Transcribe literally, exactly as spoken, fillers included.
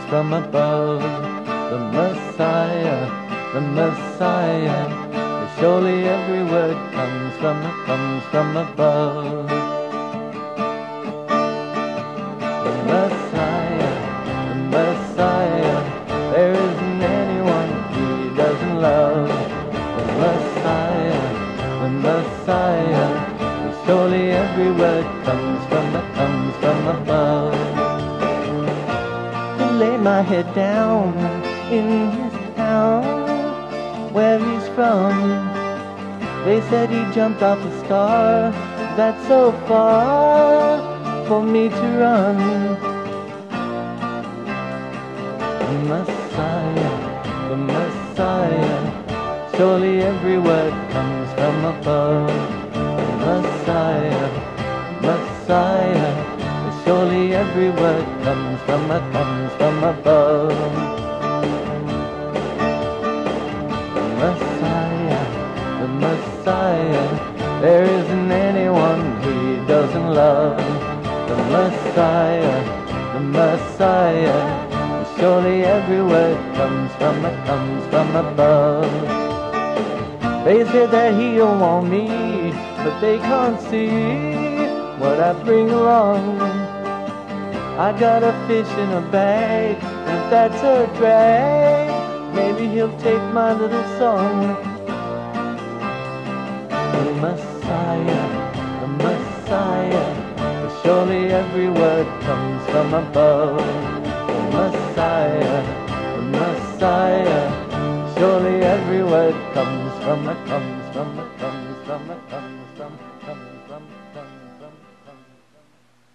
from above. The Messiah, the Messiah, surely every word comes from, comes from above. The Messiah, the Messiah, there isn't anyone he doesn't love. The Messiah, the Messiah, surely every word comes from, comes from above. To lay my head down in his town where he's from, they said he jumped off a star that's so far for me to run. The Messiah, the Messiah, surely every word comes from above. The Messiah, Messiah, surely every word comes from, comes from above. The Messiah, the Messiah, there isn't anyone he doesn't love. The Messiah, the Messiah, surely every word comes from, comes from above. They said that he'll want me, but they can't see what I bring along. I got a fish in a bag, if that's a drag, maybe he'll take my little song. The Messiah, the Messiah, surely every word comes from above. The Messiah, the Messiah, surely every word comes from, comes from, comes from, comes from, comes from, comes from.